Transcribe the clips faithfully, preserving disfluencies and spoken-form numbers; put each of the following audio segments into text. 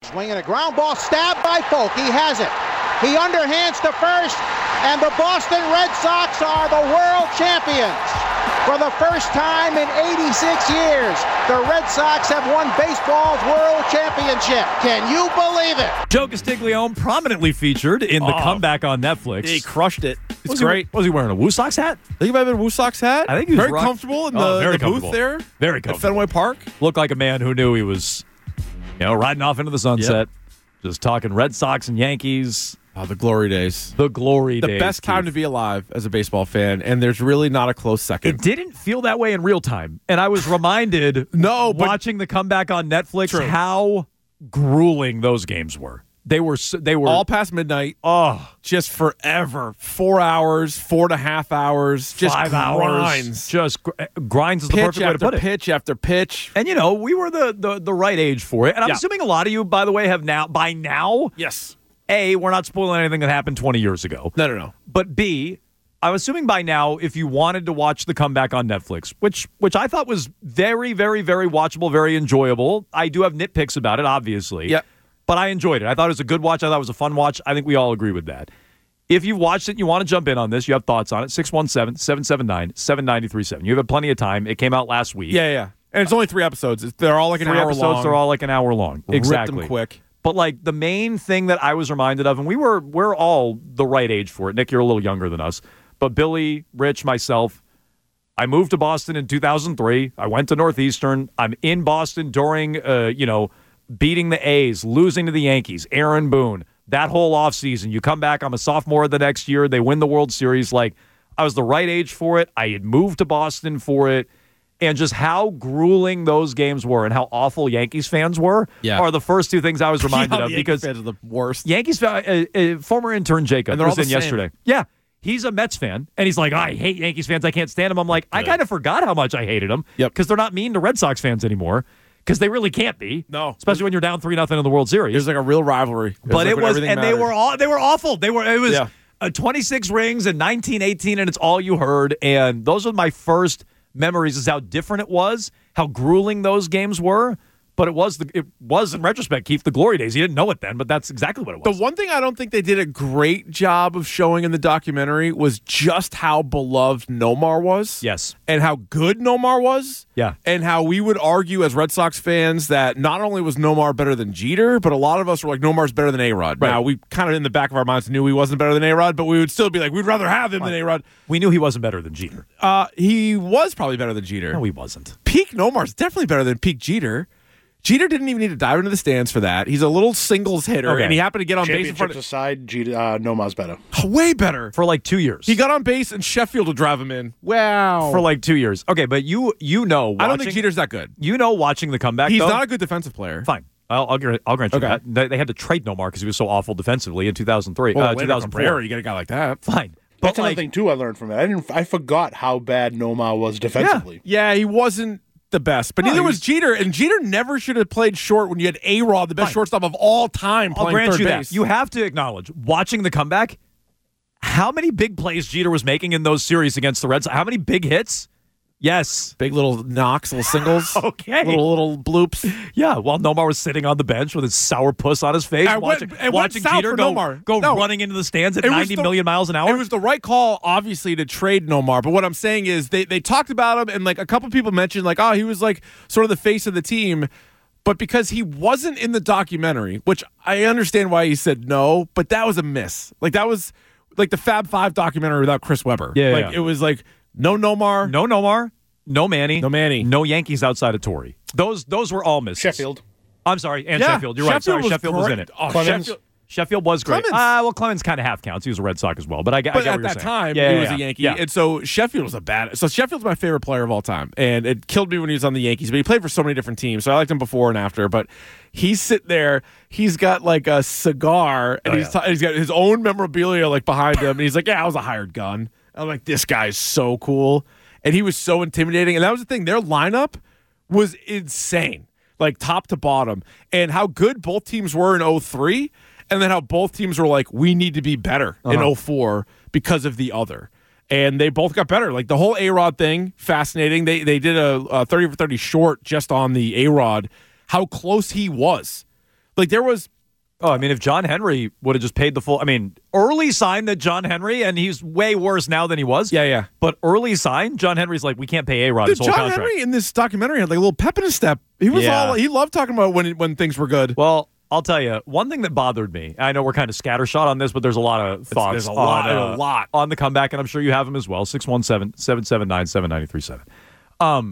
Swinging a ground ball, stabbed by Folk. He has it. He underhands to first, and the Boston Red Sox are the world champions. For the first time in eighty-six years, the Red Sox have won baseball's world championship. Can you believe it? Joe Castiglione prominently featured in the Oh, comeback on Netflix. He crushed it. It's was great. He, was he wearing a Woo Sox hat? I think he might have been a Woo Sox hat. I think he was very rock- comfortable in the, Oh, very the booth comfortable. there. Very At comfortable. Fenway Park. Looked like a man who knew he was, you know, riding off into the sunset, just talking Red Sox and Yankees. Oh, the glory days. The glory The days. best time Keith. to be alive as a baseball fan, and there's really not a close second. It didn't feel that way in real time. And I was reminded, No, but- watching the comeback on Netflix, True. how grueling those games were. They were, so- they were All past midnight, oh, just forever. Four hours, four and a half hours, just five grinds. hours. Just gr- grinds is the Pitch perfect way to after put it. pitch after pitch. And, you know, we were the, the, the right age for it. And I'm Yeah. assuming a lot of you, by the way, have now, by now, Yes. A, we're not spoiling anything that happened twenty years ago. No, no, no. But B, I'm assuming by now, if you wanted to watch the comeback on Netflix, which which I thought was very, very, very watchable, very enjoyable. I do have nitpicks about it, obviously. Yep. But I enjoyed it. I thought it was a good watch. I thought it was a fun watch. I think we all agree with that. If you've watched it and you want to jump in on this, you have thoughts on it, six one seven, seven seven nine, seven nine three seven. You have plenty of time. It came out last week. Yeah, yeah. yeah. And it's only three episodes. It's- They're all like an Three hour episodes, long. they're all like an hour long. Ripped Exactly. them quick. But like the main thing that I was reminded of, and we were we're all the right age for it. Nick, you're a little younger than us, but Billy, Rich, myself, I moved to Boston in two thousand three. I went to Northeastern. I'm in Boston during, uh, you know, beating the A's, losing to the Yankees, Aaron Boone. That whole offseason, you come back. I'm a sophomore the next year. They win the World Series. Like I was the right age for it. I had moved to Boston for it. And just how grueling those games were and how awful Yankees fans were Yeah. are the first two things I was reminded Yeah, of the because Yankees fans are the worst. Yankees, uh, uh, former intern Jacob And they're all was in the same. yesterday. Yeah, he's a Mets fan, and he's like, I hate Yankees fans. I can't stand them. I'm like, I kind of forgot how much I hated them Yep. because they're not mean to Red Sox fans anymore because they really can't be. No. Especially when you're down three nothing in the World Series. There's like a real rivalry. It's but like it when was, everything and they mattered. were all they were awful. They were it was Yeah. uh, twenty-six rings in nineteen eighteen, and it's all you heard. And those are my first memories. Is how different it was, how grueling those games were. But it was the it was in retrospect, Keith, the glory days. You didn't know it then, but that's exactly what it The was. one thing I don't think they did a great job of showing in the documentary was just how beloved Nomar was. Yes. And how good Nomar was. Yeah. And how we would argue as Red Sox fans that not only was Nomar better than Jeter, but a lot of us were like, Nomar's better than A-Rod. Right. Now, we kind of in the back of our minds knew he wasn't better than A-Rod, but we would still be like, we'd rather have him than A-Rod. We knew he wasn't better than Jeter. Uh, he was probably better than Jeter. No, he wasn't. Peak Nomar's definitely better than peak Jeter. Jeter didn't even need to dive into the stands for that. He's a little singles hitter, Okay. and he happened to get on base in front Championships of aside, G- uh, Noma's better. way better. For like two years. He got on base, and Sheffield would drive him in. Wow. for like two years. Okay, but you you know watching, I don't think Jeter's that good. you know watching the comeback. He's though, not a good defensive player. fine. I'll I'll, grant- I'll grant you Okay. that. They, they had to trade Nomar because he was so awful defensively in two thousand three, Well, uh, Leonard two thousand Cabrera, four. you get a guy like that. Fine, but That's another like thing too. I learned from it. I didn't. I forgot how bad Noma was defensively. Yeah, he wasn't the best, but No, neither he was, was- Jeter. And Jeter never should have played short when you had A-Rod, the best Fine. shortstop of all time, I'll playing grant third you base. that. You have to acknowledge watching the comeback. How many big plays Jeter was making in those series against the Red Sox? How many big hits? Yes. Big little knocks, little singles. Okay. Little little bloops. Yeah, while Nomar was sitting on the bench with his sour puss on his face, And went- watching, and went watching south Jeter for go, Nomar. go No. running into the stands at It was ninety the- million miles an hour. It was the right call, obviously, to trade Nomar. But what I'm saying is they, they talked about him, and like a couple people mentioned, like, oh, he was like sort of the face of the team. But because he wasn't in the documentary, which I understand why he said no, but that was a miss. Like that was like the Fab Five documentary without Chris Webber. Yeah, like yeah. it was like no Nomar, No Nomar, no Manny, No Manny. no Yankees outside of Torrey. Those those were all misses. Sheffield. I'm sorry, and Yeah, Sheffield. You're right. Sorry, Sheffield was Sheffield was in great. it. Oh, Clemens. Sheffield- Sheffield was great. Clemens. Ah, well, Clemens kind of half counts. He was a Red Sox as well, but I, get- I But get at what you're that saying. time, Yeah, he yeah, was yeah. a Yankee. Yeah. And so Sheffield was a bad. So Sheffield's my favorite player of all time. And it killed me when he was on the Yankees. But he played for so many different teams. So I liked him before and after. But he's sitting there. He's got like a cigar. And Oh, he's, yeah. t- he's got his own memorabilia like behind him. And he's like, yeah, I was a hired gun. I'm like, this guy's so cool. And he was so intimidating. And that was the thing. Their lineup was insane. Like top to bottom. And how good both teams were in oh three. And then how both teams were like, we need to be better in Uh-huh. oh four because of the other. And they both got better. Like the whole A-Rod thing, fascinating. They they did a, a thirty for thirty short just on the A-Rod, how close he was. Like there was. Oh, I mean, if John Henry would have just paid the full, I mean, early sign that John Henry, and he's way worse now than he was. Yeah, yeah. But early sign, John Henry's like, we can't pay A-Rod his whole John contract. Henry in this documentary had like a little pep in his step. He was Yeah. all he loved talking about when when things were good. Well, I'll tell you, one thing that bothered me, I know we're kind of scattershot on this, but there's a lot of thoughts there's a on, lot, uh, a lot. on the comeback, and I'm sure you have them as well, six one seven, seven seven nine, seven nine three seven. Um,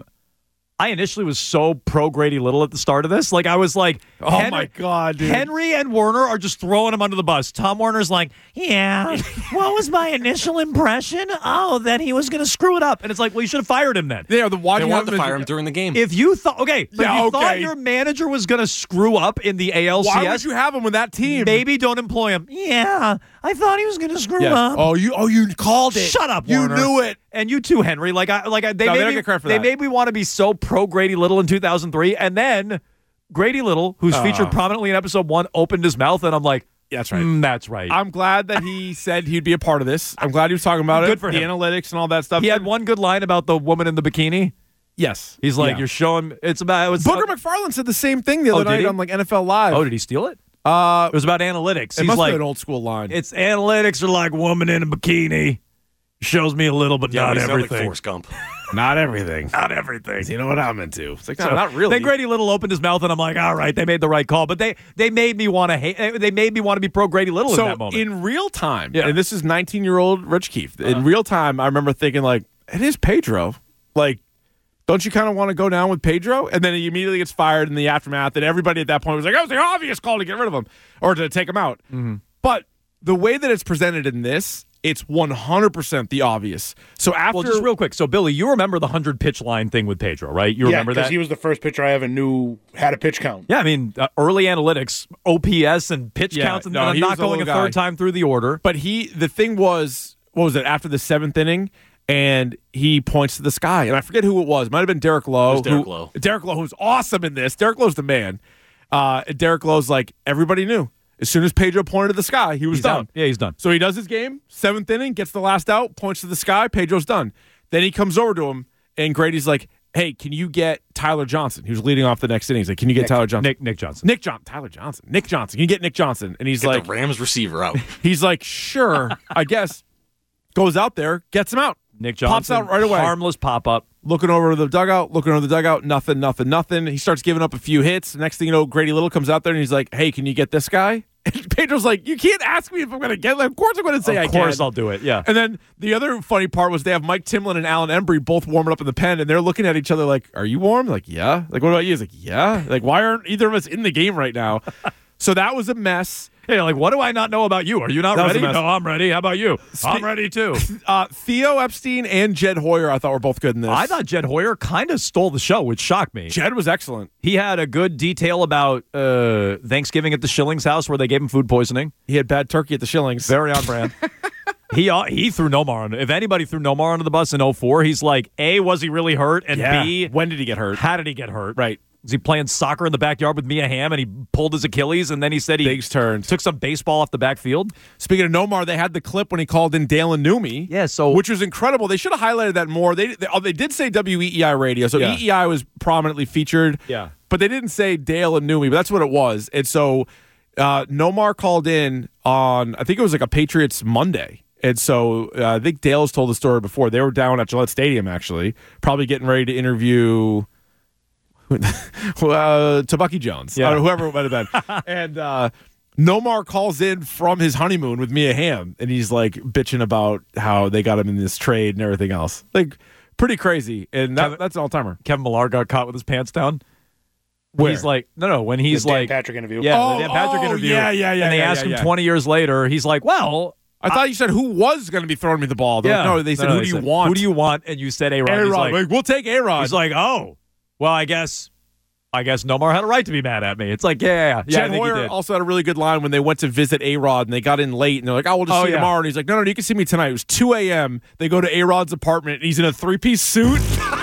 I initially was so pro Grady Little at the start of this. Like, I was like, Oh, Henry, my God, dude. Henry and Werner are just throwing him under the bus. Tom Werner's like, yeah, what was my initial impression? Oh, that he was going to screw it up. And it's like, well, you should have fired him then. Yeah, the why They do you wanted have to him fire as- him during the game. If you thought, okay, but Yeah, if you thought okay. your manager was going to screw up in the A L C S, Why would you have him with that team? maybe don't employ him. Yeah, I thought he was going to screw Yeah. up. Oh, you oh you called it. Shut up, You Warner. knew it. And you too, Henry. Like I, like I, they No, they made don't me, get credit for they that. made me want to be so pro Grady Little in two thousand three, and then Grady Little, who's featured prominently in episode one, opened his mouth, and I'm like, That's right. mm, that's right. I'm glad that he said he'd be a part of this. I'm glad he was talking about it. Good for the him. analytics and all that stuff. he had one good line about the woman in the bikini. Yes. He's like, Yeah. you're showing. It's about. It was, Booker McFarland said the same thing the Oh, other did night he? on like N F L Live. Oh, did he steal it? uh, It was about analytics. it He's must like, be an old school line. it's analytics are like woman in a bikini. Shows me a little, but yeah, not he sounded like everything. Forrest Gump. not everything. not everything. You know what I'm into? It's like, no, So, not really. Then Grady Little opened his mouth, and I'm like, all right, they made the right call. But they they made me want to hate. They made me want to be pro Grady Little in so that moment. in real time, Yeah. and this is nineteen-year-old Rich Keefe. In real time, I remember thinking like, it is Pedro. Like, don't you kind of want to go down with Pedro? And then he immediately gets fired in the aftermath, and everybody at that point was like, that was the obvious call to get rid of him or to take him out. Mm-hmm. But the way that it's presented in this, it's one hundred percent the obvious. So after well, just real quick. So, Billy, you remember the hundred pitch line thing with Pedro, right? You Yeah, remember because that? he was the first pitcher I ever knew had a pitch count. yeah, I mean, uh, early analytics, O P S, and pitch Yeah, counts, and no, then I'm he not was a going a little third guy. time through the order. But he, the thing was, what was it, after the seventh inning, and he points to the sky, and I forget who it was. It might have been Derek Lowe. It was Derek who- Lowe. Derek Lowe, who's awesome in this. Derek Lowe's the man. Uh, Derek Lowe's like, everybody knew. As soon as Pedro pointed to the sky, he was He's done. out. Yeah, he's done. So he does his game, seventh inning, gets the last out, points to the sky, Pedro's done. Then he comes over to him, and Grady's like, hey, can you get Tyler Johnson? He was leading off the next inning. He's like, can you get Tyler Johnson? Nick Nick Johnson. Nick John, Tyler Johnson. Nick Johnson. Can you get Nick Johnson? And he's Get like, the Rams receiver out. he's like, sure, I guess. Goes out there, gets him out. Nick Johnson Pops out right away. Harmless pop up. Looking over to the dugout, looking over the dugout, nothing, nothing, nothing. He starts giving up a few hits. Next thing you know, Grady Little comes out there and he's like, hey, can you get this guy? And Pedro's like, you can't ask me if I'm going to get him. Of course I'm going to say I Of can. course, I'll do it. Yeah. And then the other funny part was they have Mike Timlin and Alan Embry both warming up in the pen, and they're looking at each other like, are you warm? Like, yeah. Like, what about you? He's like, yeah. Like, why aren't either of us in the game right now? So that was a mess. Hey, like, what do I not know about you? Are you not That was ready? a mess. No, I'm ready. How about you? I'm ready too. Uh, Theo Epstein and Jed Hoyer, I thought were both good in this. I thought Jed Hoyer kind of stole the show, which shocked me. Jed was excellent. He had a good detail about uh, Thanksgiving at the Schillings house where they gave him food poisoning. He had bad turkey at the Shillings. Very on brand. he uh, he threw Nomar on. If anybody threw Nomar under the bus in oh four, he's like, A, was he really hurt? And Yeah. B, when did he get hurt? how did he get hurt? Right. Was he playing soccer in the backyard with Mia Hamm and he pulled his Achilles and then he said he Biggs turned. took some baseball off the backfield? Speaking of Nomar, they had the clip when he called in Dalen Newmy. Yeah, so- which was incredible. They should have highlighted that more. They they, oh, they did say W E E I radio, so Yeah. E E I was prominently featured. Yeah. but they didn't say Dale and Newmy, but that's what it was. And so uh, Nomar called in on, I think it was like a Patriots Monday. And so uh, I think Dale's told the story before. They were down at Gillette Stadium, actually, probably getting ready to interview uh, Tabucky Jones, Yeah. or whoever it might have been. and uh, Nomar calls in from his honeymoon with Mia Hamm, and he's like bitching about how they got him in this trade and everything else. Like, pretty crazy. And that, Kevin- that's an all-timer. Kevin Millar got caught with his pants down. Where? He's like, no, no, when he's The Dan like, Patrick interview. yeah, Oh, the Dan Patrick oh, interview. yeah, yeah, yeah, And they yeah, ask yeah, him yeah. twenty years later, he's like, well, I thought you said who was going to be throwing me the ball. They're yeah. like, no, they said, No, who they do you said, want? Who do you want? And you said A-Rod. He's A-Rod. like, Like, we'll take A-Rod. he's like, oh, well, I guess, I guess Nomar had a right to be mad at me. It's like, yeah, yeah, yeah. yeah I Jed think he Hoyer did. also had a really good line when they went to visit A-Rod and they got in late and they're like, oh, we'll just Oh, see you yeah. tomorrow. And he's like, no, no, you can see me tonight. It was two a.m. They go to A-Rod's apartment and he's in a three-piece suit.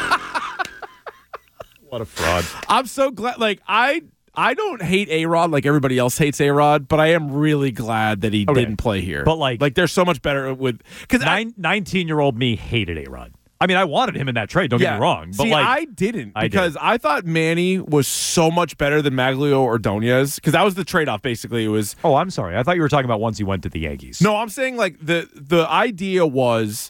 What a fraud. I'm so glad. Like, I I don't hate A-Rod like everybody else hates A-Rod, but I am really glad that he Okay. didn't play here. But, like- like they're so much better with – because Nine, nineteen-year-old me hated A-Rod. I mean, I wanted him in that trade. Don't yeah. get me wrong. But See, like, I didn't I because did. I thought Manny was so much better than Maglio Ordonez because that was the trade-off. Basically, it was. Oh, I'm sorry. I thought you were talking about once he went to the Yankees. No, I'm saying like the the idea was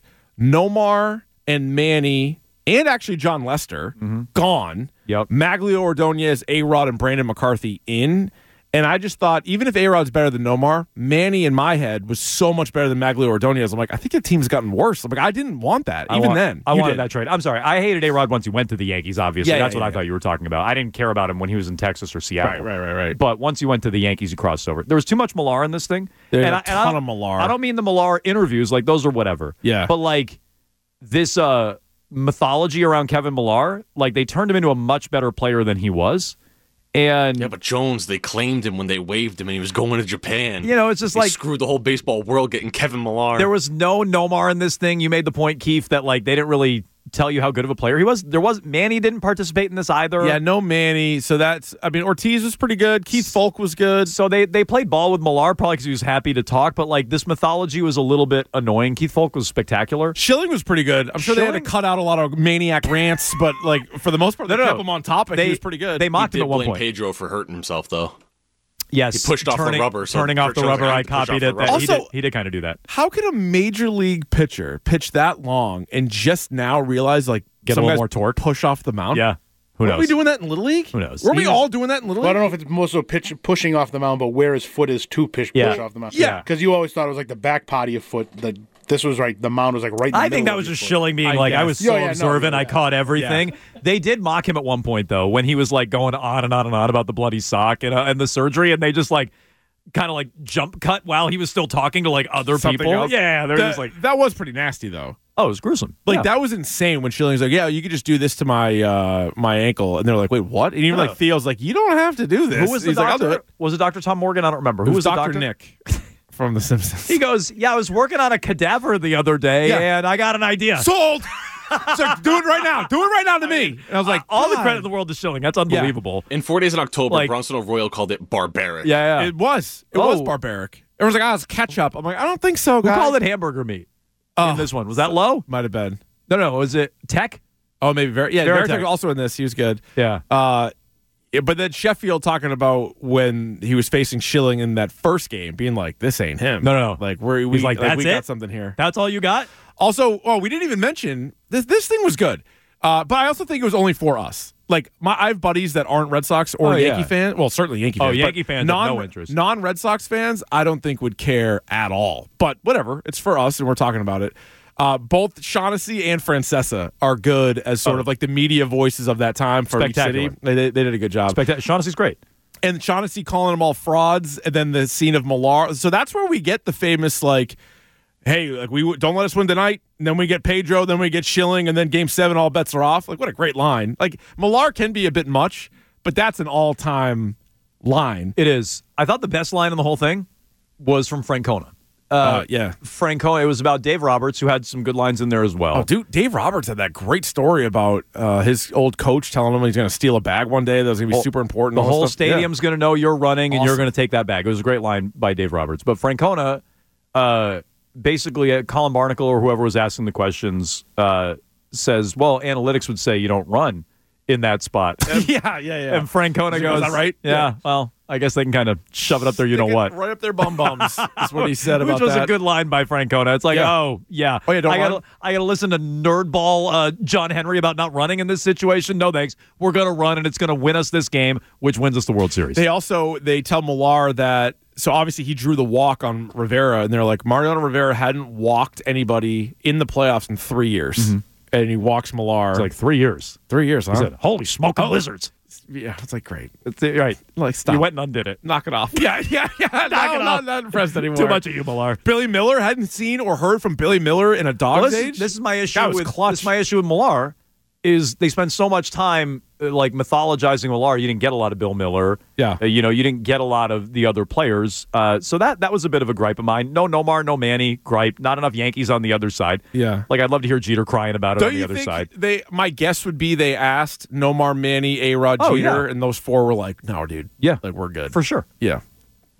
Nomar and Manny and actually John Lester Mm-hmm. gone. Yep. Maglio Ordonez, A-Rod, and Brandon McCarthy in. And I just thought, even if A-Rod's better than Nomar, Manny in my head was so much better than Maglio Ordonez. I'm like, I think the team's gotten worse. I'm like, I didn't want that. I Even want- then. I You wanted did. that trade. I'm sorry. I hated A-Rod once he went to the Yankees, obviously. Yeah, yeah, That's what yeah, I yeah. thought you were talking about. I didn't care about him when he was in Texas or Seattle. Right, right, right, right. But once he went to the Yankees, he crossed over. There was too much Millar in this thing. There's and a I, and I ton don't- of Millar. I don't mean the Millar interviews. Like, those are whatever. Yeah. But, like, this uh, mythology around Kevin Millar, like, they turned him into a much better player than he was. And, Yeah, but Jones, they claimed him when they waived him and he was going to Japan. you know, it's just They like screwed the whole baseball world getting Kevin Millar. there was no Nomar in this thing. You made the point, Keith, that, like, they didn't really tell you how good of a player he was. There was Manny didn't participate in this either. Yeah, no Manny. So that's, I mean, Ortiz was pretty good. Keith Folk was good. So they they played ball with Millar probably because he was happy to talk, but like this mythology was a little bit annoying. Keith Folk was spectacular. Schilling was pretty good. I'm sure they Schilling- had to cut out a lot of maniac rants, but like for the most part, they No, no, kept no. him on topic. They- he was pretty good. They He mocked did him at one blame point. Pedro for hurting himself, though. Yes, He pushed off the turning, rubber, so turning off the Churchill was rubber. like, I "I have to push copied off it. the That rubber." he Also- did, he did kind of do that. How could a major league pitcher pitch that long and just now realize like Get a some little guys more torque? push off the mound? Yeah, who Were knows? we doing that in Little League? Who knows? Were we He's- all doing that in Little Well, I League? don't know if it's more so pitch, pushing off the mound, but where his foot is to pitch, Yeah. push off the mound. Yeah. Because you always thought it was like the back part of your foot. The This was right, the mound was like right in the I middle think that of was your just foot. Schilling being I like, I guess. was Yeah, so yeah, no, observant, yeah, I yeah. caught everything. They did mock him at one point, though, when he was like going on and on and on about the bloody sock and, uh, and the surgery, and they just like kind of like jump cut while he was still talking to like other Something people. else. Yeah, they're that, just like, that was pretty nasty though. oh, it was gruesome. Like Yeah. that was insane when Schilling's like, yeah, you could just do this to my uh, my ankle, and they're like, wait, what? And even Yeah. like Theo's like, you don't have to do this. Who was the He's like, I'll do doctor? it. Was it Doctor Tom Morgan? I don't remember. It Who was was the Doctor doctor? Nick from The Simpsons. He goes, yeah, I was working on a cadaver the other day, Yeah. and I got an idea. Sold. It's like, do it right now. Do it right now to me. And I was like, all the God. credit in the world to Schilling. That's unbelievable. In four days in October, Like- Bronson O'Royal called it barbaric. Yeah, yeah. It was. It Oh. was barbaric. Everyone's like, oh, it's ketchup. I'm like, I don't think so, Who guys. called it hamburger meat Oh. in this one? Was that low? Might have been. No, no. Was it Tech? Oh, maybe very. Yeah, Veritek. Veritek was also in this. He was good. Yeah. Uh, yeah, but then Sheffield talking about when he was facing Schilling in that first game, being like, "This ain't him." No, no, no. Like we're we He's like, like, "That's we got it? something here. That's all you got? Also, oh, we didn't even mention this. This thing was good, uh, but I also think it was only for us. Like my, I have buddies that aren't Red Sox or Oh, Yankee yeah. fans. Well, certainly Yankee Oh, fans. Yankee but fans have non, no interest. Non-Red Sox fans, I don't think would care at all. But whatever, it's for us, and we're talking about it. Uh, both Shaughnessy and Francesa are good as sort Oh. of like the media voices of that time for each Spectacular. city. They, they, they did a good job. Spectacular. Shaughnessy's great. And Shaughnessy calling them all frauds, and then the scene of Millar. So that's where we get the famous like, "Hey, like we w- don't let us win tonight." And then we get Pedro, then we get Schilling, and then Game Seven, all bets are off. Like what a great line! Like Millar can be a bit much, but that's an all-time line. It is. I thought the best line in the whole thing was from Francona. Uh, Uh, yeah. Francona. It was about Dave Roberts, who had some good lines in there as well. Oh, dude, Dave Roberts had that great story about uh, his old coach telling him he's going to steal a bag one day that was going to be super important. The all this whole stuff. Yeah. stadium's going to know you're running, and you're Awesome. going to take that bag. It was a great line by Dave Roberts. But Francona, uh, basically, uh, Colin Barnacle or whoever was asking the questions uh, says, "Well, analytics would say you don't run in that spot." And, yeah, yeah, yeah. and Francona Is goes, that right? Yeah, Yeah. Well, I guess they can kind of shove it up there. You know Stick it what? Right up their bum bums is what he said about Which was that. a good line by Francona. It's like, Yeah. oh yeah, Oh, yeah, don't I gotta, run. I gotta listen to nerdball uh, John Henry about not running in this situation. No thanks. We're gonna run, and it's gonna win us this game, which wins us the World Series. They also they tell Millar that so obviously he drew the walk on Rivera, and they're like Mariano Rivera hadn't walked anybody in the playoffs in three years, and he walks Millar It's like three years. three years. Huh? He said, "Holy smoking lizards!" Yeah, it's like great. It's, right. Like stop. You went and undid it. Knock it off. Yeah, yeah, yeah. Knock it no, off. Not, not impressed anymore. Too much of you, Millar. Billy Miller hadn't seen or heard from Billy Miller in a dog's Well, this, age. is, this is my issue That was with clutch. this is my issue with Millar. Is they spend so much time uh, like mythologizing Millar. You didn't get a lot of Bill Miller. Yeah. Uh, you know, you didn't get a lot of the other players. Uh, so that that was a bit of a gripe of mine. No Nomar, no Manny, gripe. Not enough Yankees on the other side. Yeah. Like I'd love to hear Jeter crying about it Don't on the you other think side. they? My guess would be they asked Nomar, Manny, A-Rod, Oh, Jeter, yeah. and those four were like, "No, dude. Yeah. like we're good For sure. Yeah,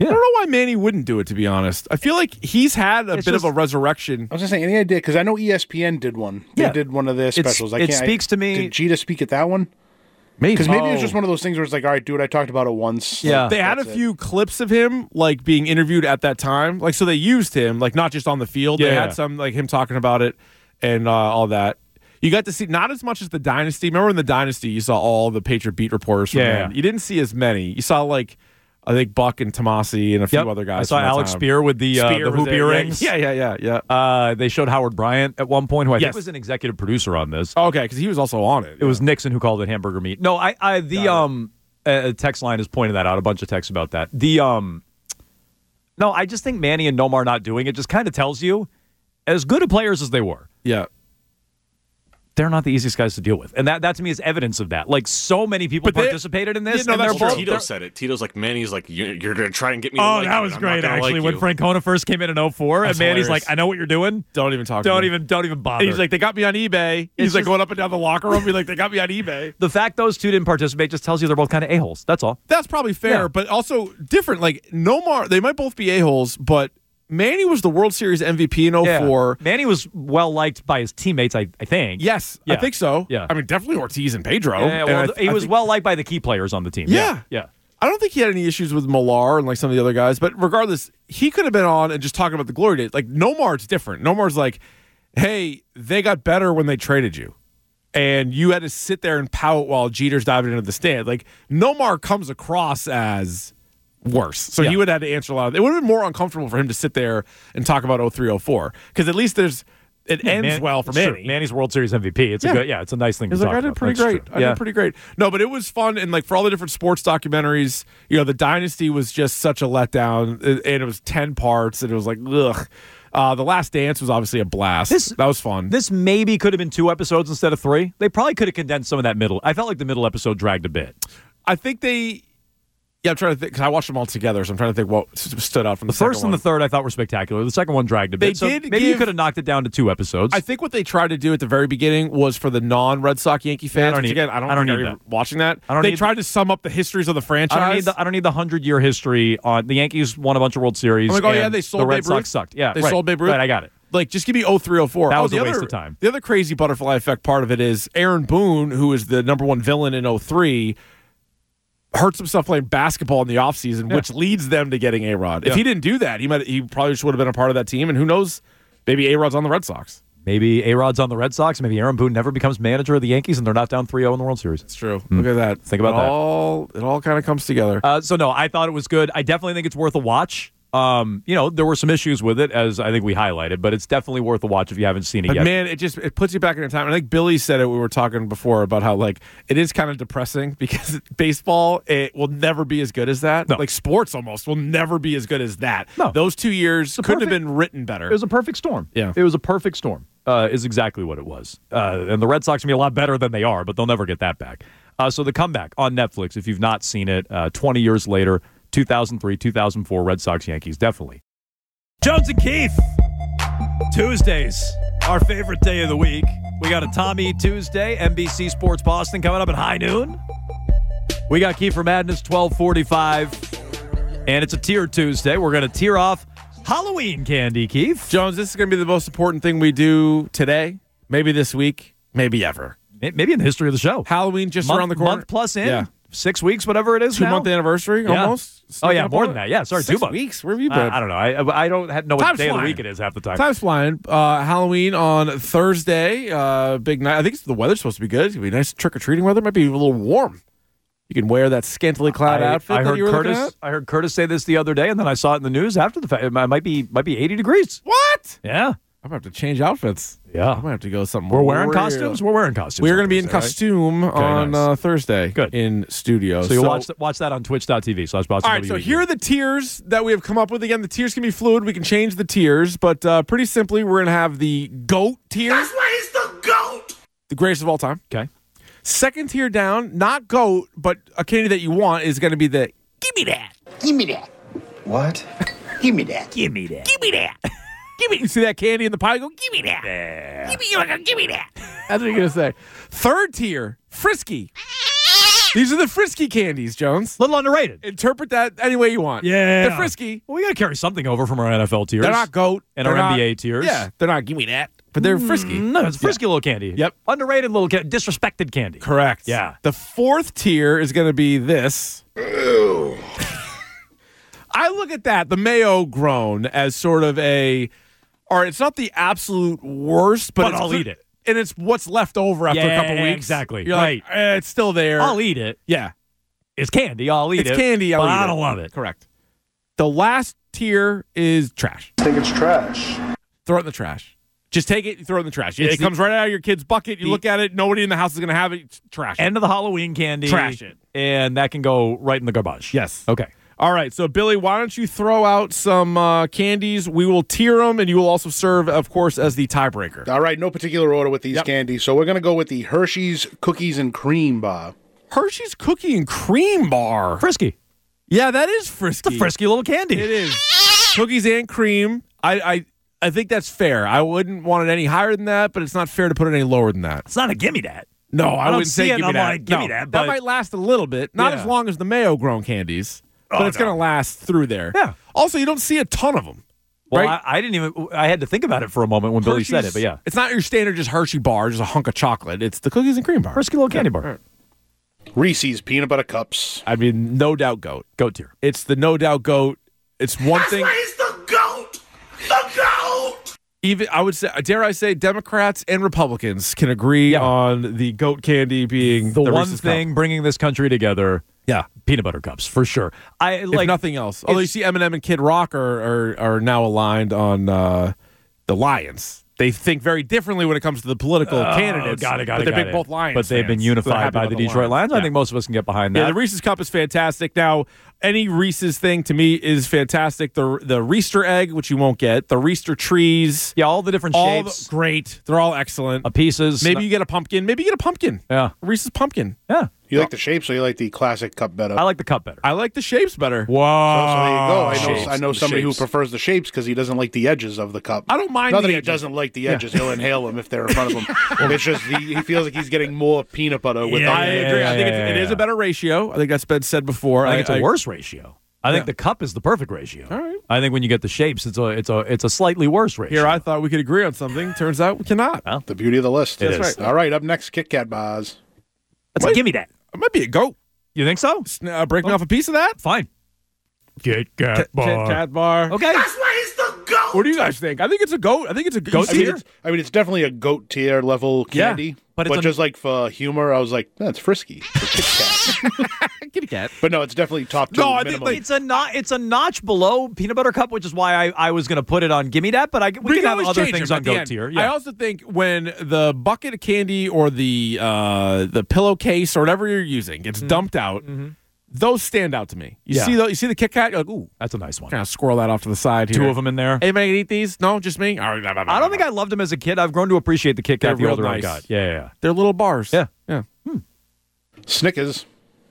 I don't know why Manny wouldn't do it, to be honest. I feel like he's had a It's bit just- of a resurrection. I was just saying, any idea? Because I know E S P N did one. They Yeah. did one of their It's- specials. I it can't, speaks I, to me- Did Jeter speak at that one? Maybe. Because maybe it was Oh. just one of those things where it's like, all right, dude, I talked about it once. Yeah. Like, They had a that's it. few clips of him like being interviewed at that time. Like, so they used him, like not just on the field. They Yeah. had some like him talking about it and uh, all that. You got to see not as much as the Dynasty. Remember in the Dynasty, you saw all the Patriot beat reporters from Yeah. then. You didn't see as many. You saw like I think Buck and Tomasi and a few Yep. other guys. I saw from that Alex time. Spear with the, uh, Spear the was hoop there. earrings. Yeah, yeah, yeah, yeah. yeah. Uh, they showed Howard Bryant at one point, who I Yes. think was an executive producer on this. Okay, because he was also on it. It was Nixon who called it hamburger meat. No, I, I the um, uh, text line has pointed that out. A bunch of texts about that. The um, no, I just think Manny and Nomar not doing it just kind of tells you, as good of players as they were, yeah. they're not the easiest guys to deal with, and that that to me is evidence of that. Like so many people But they- participated in this, Yeah, no, and that's they're true. both. Tito they're- said it. Tito's like, Manny's like, you're, you're going to try and get me to Oh, like that you, was and I'm not great gonna actually. like when you. Francona first came in in oh four, That's and Manny's hilarious. like, "I know what you're doing. Don't even talk. to Don't me. even, don't even bother." And he's like, they got me on eBay. He's It's like just- going up and down the locker room. Be like, they got me on eBay. the fact those two didn't participate just tells you they're both kind of a holes. That's all. That's probably fair, Yeah. but also different. Like Nomar, they might both be a-holes, but Manny was the World Series M V P in oh four. Manny was well liked by his teammates, I, I think. Yes, Yeah. I think so. Yeah. I mean, definitely Ortiz and Pedro. Yeah, And well, I th- th- he I was think- well liked by the key players on the team. Yeah. yeah. I don't think he had any issues with Millar and like some of the other guys, but regardless, he could have been on and just talking about the glory days. Like Nomar's different. Nomar's like, hey, they got better when they traded you. And you had to sit there and pout while Jeter's diving into the stand. Like Nomar comes across as worse. So Yeah. he would have had to answer a lot of it. Would have been more uncomfortable for him to sit there and talk about oh three oh four. Because at least there's it ends Man- well for it's true. Manny. Manny's World Series M V P. It's Yeah. a good, yeah, it's a nice thing He's to like, talk I did about. pretty That's great. true. I yeah. did pretty great. No, but it was fun. And like for all the different sports documentaries, you know, the Dynasty was just such a letdown. And it was ten parts. And it was like, ugh. Uh, the Last Dance was obviously a blast. This- that was fun. This maybe could have been two episodes instead of three. They probably could have condensed some of that middle. I felt like the middle episode dragged a bit. I think they. Yeah, I'm trying to think because I watched them all together, so I'm trying to think what s- stood out from the, The first second and the one. third I thought were spectacular. The second one dragged a bit. They so did maybe you give- could have knocked it down to two episodes. I think what they tried to do at the very beginning was for the non-Red Sox Yankee fans. don't which need- again, I don't, I don't think need are that. watching that. I don't they need- tried to sum up the histories of the franchise. I don't need the I don't need the hundred year history on the Yankees won a bunch of World Series. I'm like, oh yeah, and they sold the Red Babe Ruth. Sox sucked. Yeah, they right. sold Babe Ruth. Right, I got it. Like, just give me oh three oh four. That oh, was the a waste other, of time. The other crazy butterfly effect part of it is Aaron Boone, who is the number one villain in oh three, hurts himself playing basketball in the offseason, Yeah. which leads them to getting A-Rod. If Yeah. he didn't do that, he might he probably just would have been a part of that team. And who knows, maybe A-Rod's on the Red Sox. Maybe A-Rod's on the Red Sox. Maybe Aaron Boone never becomes manager of the Yankees, and they're not down three oh in the World Series. It's true. Look at that. Think about it that. All, it all kind of comes together. Uh, so no, I thought it was good. I definitely think it's worth a watch. Um, you know, there were some issues with it, as I think we highlighted, but it's definitely worth a watch if you haven't seen it But yet. man, it just it puts you back in a time. I think Billy said it. We were talking before about how like it is kind of depressing because baseball it will never be as good as that. No. Like sports almost will never be as good as that. No. Those two years a couldn't have perfect- been written better. It was a perfect storm. Yeah. It was a perfect storm, uh, is exactly what it was. Uh, and the Red Sox can be a lot better than they are, but they'll never get that back. Uh, so the comeback on Netflix, if you've not seen it, uh, twenty years later, two thousand three, two thousand four, Red Sox, Yankees, definitely. Jones and Keith, Tuesdays, our favorite day of the week. We got a Tommy Tuesday, N B C Sports Boston coming up at high noon. We got Kiefer Madness, twelve forty-five, and it's a tier Tuesday. We're going to tier off Halloween candy, Keith. Jones, this is going to be the most important thing we do today, maybe this week, maybe ever. Maybe in the history of the show. Halloween just month, around the corner. month plus in, Yeah. six weeks, whatever it is Two now. month anniversary Yeah. almost. Oh yeah, Sneaking up more on than it. that. Yeah, sorry, Six two months. weeks. Where have you Uh, been? I don't know. I I don't have, know what Time's day of the flying. week it is half the time. Time's flying. Uh, Halloween on Thursday. Uh, big night. I think it's, the weather's supposed to be good. It's going to be nice trick or treating weather. Might be a little warm. You can wear that scantily clad I, outfit I that heard you were looking Curtis. at. I heard Curtis say this the other day, and then I saw it in the news after the fact. It might might be might be eighty degrees. What? Yeah, I'm going to have to change outfits. yeah. I might have to go something. We're wearing real- costumes. We're wearing costumes. We're on going to be in Thursday, right? costume on nice. uh, Thursday. Good. In studio. So you watch th- watch that on Twitch dot T V. So that's All right, so here are the tiers that we have come up with. Again, the tiers can be fluid. We can change the tiers, but uh, pretty simply, we're going to have the GOAT tier. That's why he's the GOAT. The greatest of all time. Okay. Second tier down, not GOAT, but a candy that you want is going to be the give me that. Give me that. What? Give me that. Give me that. Give me that. Give me. You see that candy in the pie? Go, give me that. Give me, give me that. That's what you're going to say. Third tier, frisky. These are the frisky candies, Jones. Little underrated. Interpret that any way you want. Yeah. They're frisky. Well, we got to carry something over from our N F L tiers. They're not goat. And They're our not, N B A tiers. Yeah, they're not. Give me that. But they're frisky. No, it's frisky little candy. Yep. Underrated little candy. Disrespected candy. Correct. Yeah. The fourth tier is going to be this. Ew. I look at that, the mayo grown, as sort of a, all right, it's not the absolute worst, but, But it's I'll cl- eat it. And it's what's left over after Yeah, a couple weeks. exactly. You're Right. like, eh, it's still there. I'll eat it. Yeah. It's candy. I'll eat It's it. candy. I'll but eat I it. don't love it. Correct. The last tier is trash. I think it's trash. Throw it in the trash. Just take it, you throw it in the trash. It's it the- comes right out of your kid's bucket. You the- look at it, nobody in the house is going to have it. It's trash. it. End of the Halloween candy. Trash it. And that can go right in the garbage. Yes. Okay. All right, so Billy, why don't you throw out some uh, candies? We will tier them, and you will also serve, of course, as the tiebreaker. All right, no particular order with these Yep. candies. So we're going to go with the Hershey's Cookies and Cream Bar. Hershey's Cookie and Cream Bar. Frisky. Yeah, that is frisky. It's a frisky little candy. It is. Cookies and cream. I, I I think that's fair. I wouldn't want it any higher than that, but it's not fair to put it any lower than that. It's not a gimme that. No, I, I don't wouldn't see say it, give me I'm that. like, give me No, that, that but- might last a little bit. Not Yeah. as long as the mayo grown candies, but Oh, it's no. going to last through there. Yeah. Also, you don't see a ton of them. Well, right? I, I didn't even. I had to think about it for a moment when Billy said it, Hershey's- but yeah. It's not your standard just Hershey bar, just a hunk of chocolate. It's the cookies and cream bar. Frisky little candy bar. Reese's Peanut Butter Cups. I mean, no doubt goat. Goat tier. It's the no doubt goat. It's one thing. He's the goat. The goat. Even I would say, dare I say, Democrats and Republicans can agree Yeah. on the goat candy being The, the, one Reese's Cup. thing bringing this country together, Yeah. peanut butter cups for sure. I If like nothing else. Although you see Eminem and Kid Rock are are, are now aligned on uh, the Lions. They think very differently when it comes to the political Oh, candidites. got it, got but it, they're got big it. both Lions But they've been fans. unified They're happy by about the Detroit Lions. I Yeah. think most of us can get behind that. Yeah, the Reese's Cup is fantastic. Now, any Reese's thing to me is fantastic. The the Reester egg, which you won't get, the Reester trees, yeah, all the different all shapes, the, great. They're all excellent. uh, pieces. Maybe you get a pumpkin. Maybe you get a pumpkin. yeah, A Reese's pumpkin. yeah. You like the shapes or you like the classic cup better? I like the cup better. I like the shapes better. Whoa. So, so there you go. I know, Shapes. I know The somebody shapes. who prefers the shapes because he doesn't like the edges of the cup. I don't mind Not the that he edges. doesn't like the edges. He'll inhale them if they're in front of him. It's just he, he feels like he's getting more peanut butter with Yeah, I the yeah, agree. yeah, I think yeah, it's, it yeah, is yeah. a better ratio. I think that's been said before. I think it's a worse ratio. I think Yeah. the cup is the perfect ratio. All right. I think when you get the shapes, it's a it's a it's a slightly worse ratio. Here, I thought we could agree on something. Turns out we cannot. Well, The beauty of the list. It That's is. right. All right, up next, Kit Kat bars. Let's give me that. It might be a goat. You think so? Uh, break me off a piece of that. Fine. Kit Kat Kit bar. Kat bar. Okay. That's why he's the goat. What do you guys think? I think it's a goat. I think it's a Goat I mean, tier? it's, I mean, it's definitely a goat tier level Yeah, candy. but but it's a- just like for humor, I was like, that's frisky. For Kit Kat. Kitty cat. But no, it's definitely top two. No, I think, minimum. like, It's a not. It's a notch below peanut butter cup, which is why I, I was going to put it on gimme that. But I we, We can have always other change things them on at the goat end. tier. I Yeah. also think when the bucket of candy or the uh, the pillowcase or whatever you're using gets dumped out, those stand out to me. You Yeah. see the you see the Kit Kat, you're like, ooh, That's a nice one. kind of squirrel that off to the side here. Two of them in there. Hey, man, eat these? No, just me. I I don't think I loved them as a kid. I've grown to appreciate the Kit Kat They're the real older I nice. got. Yeah, yeah, yeah. They're little bars. Yeah. yeah. Snickers.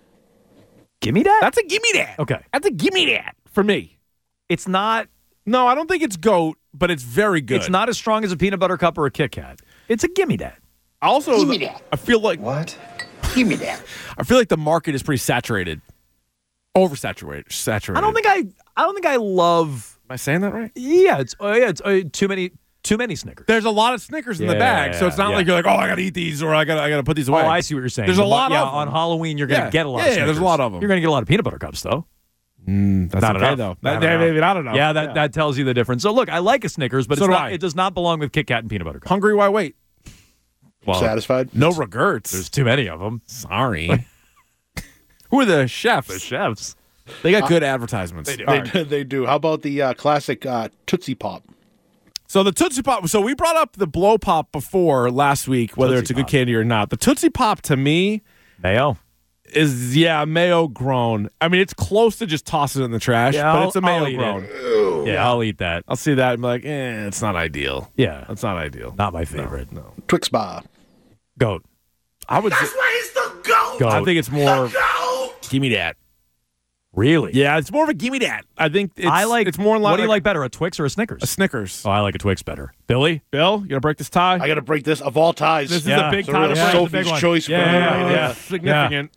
Gimme that. That's a gimme that. Okay. That's a gimme that for me. It's not. No, I don't think it's goat, but it's very good. It's not as strong as a peanut butter cup or a Kit Kat. It's a gimme that. Also, Gimme that. I feel like What? Give me that. I feel like the market is pretty saturated, oversaturated. Saturated. I don't think I. I don't think I love. Am I saying that right? Yeah, it's uh, yeah, it's uh, too many too many Snickers. There's a lot of Snickers in the Yeah, bag, so it's not yeah. like you're like, oh, I gotta eat these or I gotta I gotta put these away. Oh, I see what you're saying. There's a The- lot yeah, of them. on Halloween. You're gonna Yeah. get a lot. Yeah, of yeah, Snickers. there's a lot of 'em. You're gonna get a lot of peanut butter cups though. That's Not okay enough. though. Not That, enough. maybe not enough. Yeah, that, that tells you the difference. So look, I like a Snickers, but So it's do not, I. it does not belong with Kit Kat and peanut butter cup. Hungry, why wait? Well, Satisfied? No regrets. there's too many of them. Sorry. Who are the chefs? The chefs. They got good advertisements. They do. They, do- they do. How about the uh, classic uh, Tootsie Pop? So the Tootsie Pop. So we brought up the Blow Pop before last week, whether Tootsie it's a good Pop. candy or not. The Tootsie Pop to me Mayo. is yeah mayo grown. I mean, it's close to just toss it in the trash, Yeah, but I'll- it's a I'll mayo eat grown. it. Yeah, I'll eat that. I'll see that and be like, eh, it's not ideal. Yeah, That's not ideal. not my favorite. No. Twix Bar. Goat. I would. That's why he's the goat. Goat. I think it's more. Goat. Give me that. Really? Yeah, it's more of a give me that. I think it's, I like. It's more in line. What do you like better, a Twix or a Snickers? A Snickers. Oh, I like a Twix better. Billy. Bill, you gonna break this tie? I got to break this of all ties. This is Yeah. a big It's a tie real to break. Sophie's It's a big one. choice for Yeah, me yeah, right yeah. here. That's significant.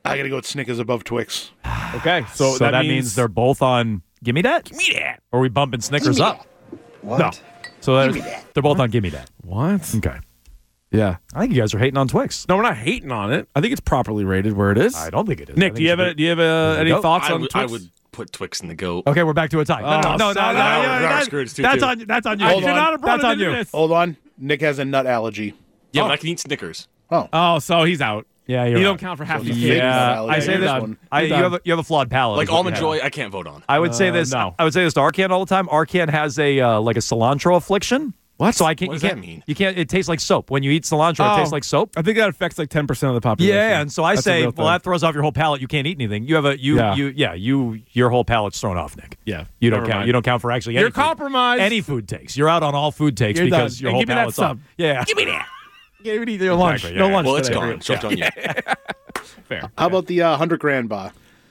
I gotta go with Snickers above Twix. Okay, so, So, that, means, they're both on Gimme Dat? Gimme that. Or are we bumping Snickers up? What? No. So there's- they're both on Gimme Dat. What? Okay. Yeah. I think you guys are hating on Twix. No, we're not hating on it. I think it's properly rated where it is. I don't think it is. I Nick, think do you it have should a, do you have a, any Go. thoughts I on would, Twix? I would put Twix in the goat. be- Okay, we're back to a tie. No, no, Oh, no, no, no, son, no, no, no, no, that- no, screw it, it's two, that's two. on that's on you. I Hold should on. not have brought That's it on into you. this. Hold on. Nick has a nut allergy. Yeah, Oh. but I can eat Snickers. Oh. Oh, so he's out. Yeah, you're You right. don't count for half So the it's a game. fake nut Yeah, allergy. I say You're this. done. I, You're you have done. a, you have a flawed palate. Like is what Almond you have. Joy, I can't vote on. I would say Uh, this. no. I would say this to Arcan all the time. Arcan has a uh, like a cilantro affliction. What? So I can't. What you does can't, that mean? You can't. It tastes like soap. When you eat cilantro, Oh. it tastes like soap. I think that affects like ten percent of the population. Yeah, and so I That's a say, real well, thing. that throws off your whole palate. You can't eat anything. You have a you Yeah. you yeah you your whole palate's thrown off, Nick. Yeah. You don't Never count. mind. You don't count for actually. You're any food- compromised. Any food takes. You're out on all food takes You're because done. your And whole give me that palate's off. sub. Yeah. Give me that. Give me your lunch. Exactly, no yeah. lunch Well, it's today. gone. Jumped on you. Fair. How about the uh, hundred grand bar?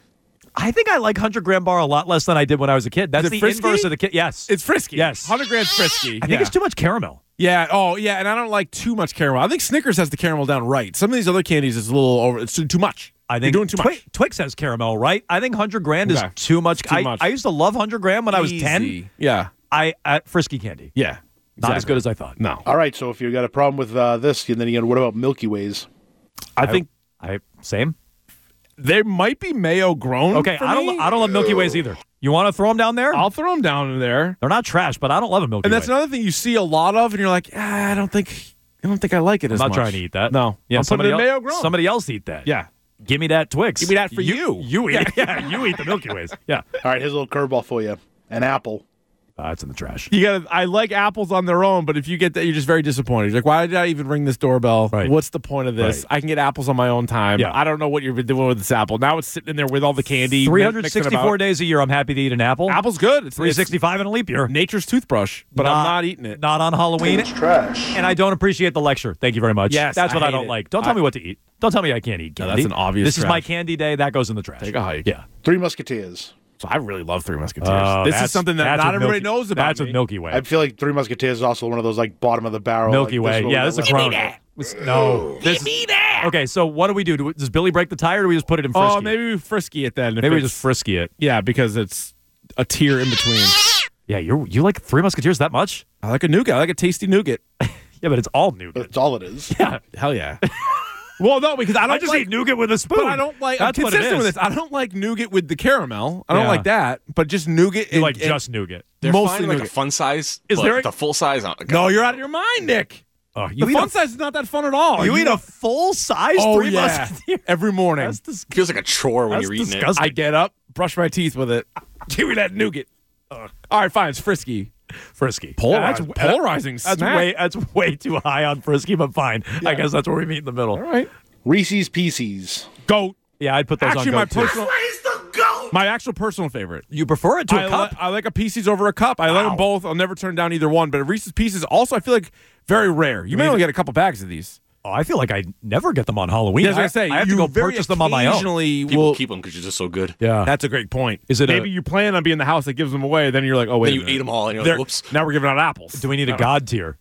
I think I like hundred gram bar a lot less than I did when I was a kid. That's it the frisky? inverse of the kid. Yes. It's frisky. Yes. one hundred grams frisky. I think it's too much caramel. Yeah. Oh, yeah. And I don't like too much caramel. I think Snickers has the caramel down right. Some of these other candies is a little over. It's too, too much. I think You're doing too Twi- much. Twix has caramel, right? I think hundred grand Okay. is too much. Too I, much. I used to love hundred gram when I was ten. Easy. Yeah. I at frisky candy. Yeah. Not as Exactly. good as I thought. No. All right, so if you got a problem with uh, this, then again, what about Milky Ways? I think I same. there might be mayo grown. Okay, for I don't. me. I don't love Milky Ways either. You want to throw them down there? I'll throw them down in there. They're not trash, but I don't love a Milky And that's Way. another thing you see a lot of, and you're like, ah, I don't think, I don't think I like it I'm as not much. trying to eat that. No. Yeah, I'm somebody putting it in else, mayo grown. Somebody else eat that. Yeah. Give me that Twix. Give me that for you. You eat. Yeah, you eat the Milky Ways. Yeah, All right, here's a little curveball for you. An apple. uh, it's in the trash. You gotta. I like apples on their own, but if you get that, you're just very disappointed. You're like, why did I even ring this doorbell? Right. What's the point of this? Right. I can get apples on my own time. Yeah. I don't know what you've been doing with this apple. Now it's sitting in there with all the candy. three mi- hundred mixing sixty-four about. days a year, I'm happy to eat an apple. Apple's good. It's three hundred sixty-five in a leap year. It's nature's toothbrush, but I'm not eating it. Not on Halloween. It's trash. And I don't appreciate the lecture. Thank you very much. Yes, that's I what I hate don't it. like. Don't tell I- me what to eat. Don't tell me I can't eat No, candy. that's an obvious This is my trash. candy day. That goes in the trash. Take a hike. Yeah. Three Musketeers. So I really love Three Musketeers. Oh, this that's- is something that that's not with everybody Milky- knows about. That's me. with Milky Way. I feel like Three Musketeers is also one of those like bottom of the barrel. Milky like, Way. this Yeah, one this is a that- crown. This- No. This, Okay, so what do we do? do we, does Billy break the tie, or do we just put it in frisky? Oh, maybe we frisky it then. if Maybe we it's- just frisky it. yeah, because it's a tier in between. Yeah, you you like Three Musketeers that much? I like a nougat. I like a tasty nougat. Yeah, but it's all nougat. That's all it is. Yeah. Hell yeah. Well, no, because I don't I just like, eat nougat with a spoon. but I don't like. That's I'm what it consistent is. with this. I don't like nougat with the caramel. I don't Yeah. like that. But just nougat. You and- like and- just nougat. They're Mostly fine like nougat. a fun size. Is but there a- the full size? Oh, No, you're out of your mind, Nick. Oh, you The eat fun a, size is not that fun at all. You eat a full size oh Three yeah, Musketeers. every morning. That's dis- feels like a chore when That's you're eating disgusting. I get up, brush my teeth with it. Give me that nougat. All right, fine. It's frisky. frisky. Polarize- That's- polarizing That's snack. way that's way too high on frisky, but fine. I guess that's where we meet in the middle. All right. Reese's Pieces. Goat. Yeah, I'd put those Actually, on my goat, too. personal, He's the GOAT! my actual personal favorite. You prefer it to a I, cup? li- I like a Pieces over a cup. I like Wow. them both. I'll never turn down either one. But a Reese's Pieces also, I feel like very rare. You may mean- only get a couple bags of these. oh, I feel like I never get them on Halloween. Yeah, I was gonna say I have you to go very purchase them on my own. occasionally People will- keep them because you're just so good. Yeah. That's a great point. Is it a- maybe you plan on being the house that gives them away? Then you're like, oh wait, Then a you minute. ate them all and you're They're- like, whoops. Now we're giving out apples. Do we need a god tier?